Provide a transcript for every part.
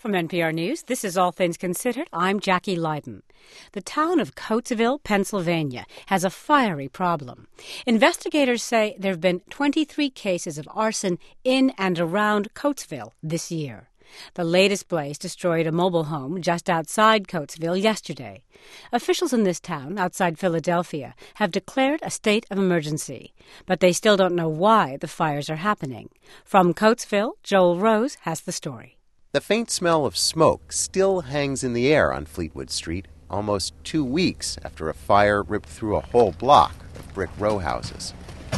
From NPR News, this is All Things Considered. I'm Jackie Leiden. The town of Coatesville, Pennsylvania, has a fiery problem. Investigators say there have been 23 cases of arson in and around Coatesville this year. The latest blaze destroyed a mobile home just outside Coatesville yesterday. Officials in this town, outside Philadelphia, have declared a state of emergency, but they still don't know why the fires are happening. From Coatesville, Joel Rose has the story. The faint smell of smoke still hangs in the air on Fleetwood Street, almost 2 weeks after a fire ripped through a whole block of brick row houses.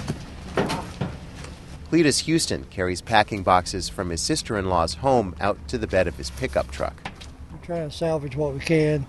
Cletus Houston carries packing boxes from his sister-in-law's home out to the bed of his pickup truck. We're trying to salvage what we can.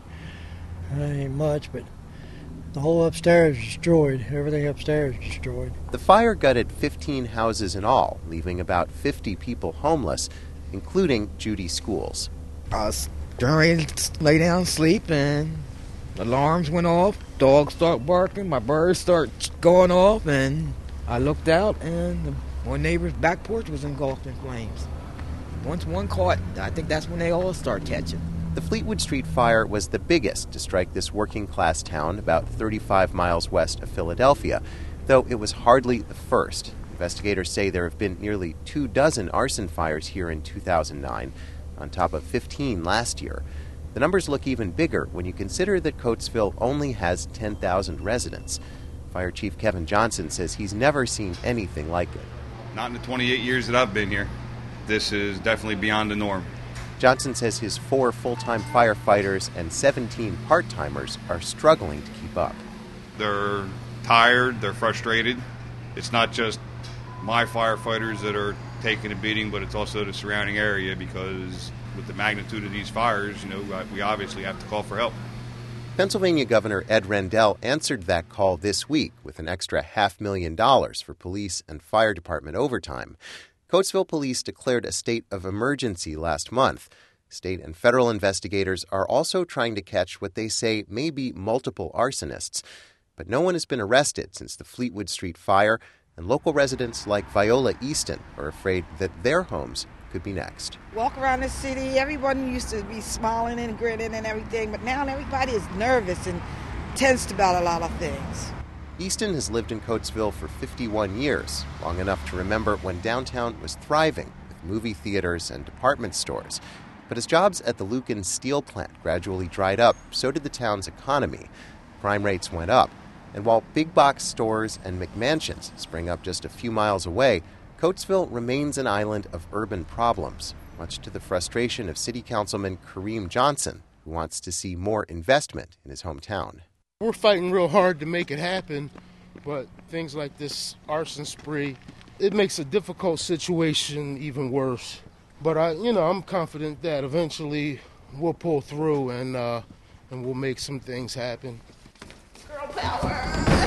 It ain't much, but the whole upstairs is destroyed. Everything upstairs is destroyed. The fire gutted 15 houses in all, leaving about 50 people homeless, including Judy Schools. I was getting ready to lay down and sleep, and alarms went off. Dogs start barking. My birds start going off, and I looked out, and one neighbor's back porch was engulfed in flames. Once one caught, I think that's when they all start catching. The Fleetwood Street fire was the biggest to strike this working-class town about 35 miles west of Philadelphia, though it was hardly the first. Investigators say there have been nearly 24 arson fires here in 2009, on top of 15 last year. The numbers look even bigger when you consider that Coatesville only has 10,000 residents. Fire Chief Kevin Johnson says he's never seen anything like it. Not in the 28 years that I've been here. This is definitely beyond the norm. Johnson says his 4 full-time firefighters and 17 part-timers are struggling to keep up. They're tired, they're frustrated. It's not just my firefighters that are taking a beating, but it's also the surrounding area because with the magnitude of these fires, we obviously have to call for help. Pennsylvania Governor Ed Rendell answered that call this week with an extra $500,000 for police and fire department overtime. Coatesville police declared a state of emergency last month. State and federal investigators are also trying to catch what they say may be multiple arsonists. But no one has been arrested since the Fleetwood Street fire, and local residents like Viola Easton are afraid that their homes could be next. Walk around the city, everyone used to be smiling and grinning and everything, but now everybody is nervous and tensed about a lot of things. Easton has lived in Coatesville for 51 years, long enough to remember when downtown was thriving with movie theaters and department stores. But as jobs at the Lucan steel plant gradually dried up, so did the town's economy. Crime rates went up. And while big box stores and McMansions spring up just a few miles away, Coatesville remains an island of urban problems, much to the frustration of City Councilman Kareem Johnson, who wants to see more investment in his hometown. We're fighting real hard to make it happen, but things like this arson spree, it makes a difficult situation even worse. But I'm confident that eventually we'll pull through and we'll make some things happen. Girl power!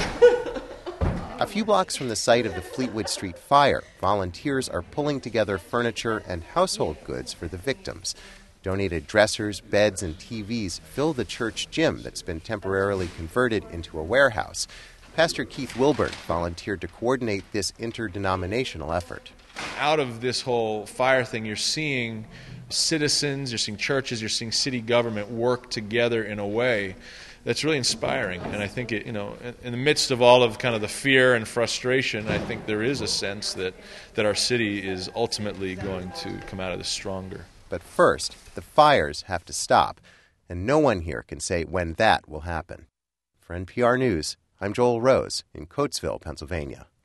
A few blocks from the site of the Fleetwood Street fire, volunteers are pulling together furniture and household goods for the victims. Donated dressers, beds, and TVs fill the church gym that's been temporarily converted into a warehouse. Pastor Keith Wilburn volunteered to coordinate this interdenominational effort. Out of this whole fire thing, you're seeing citizens, you're seeing churches, you're seeing city government work together in a way that's really inspiring. And I think, in the midst of all of kind of the fear and frustration, I think there is a sense that our city is ultimately going to come out of this stronger. But first, the fires have to stop, and no one here can say when that will happen. For NPR News, I'm Joel Rose in Coatesville, Pennsylvania.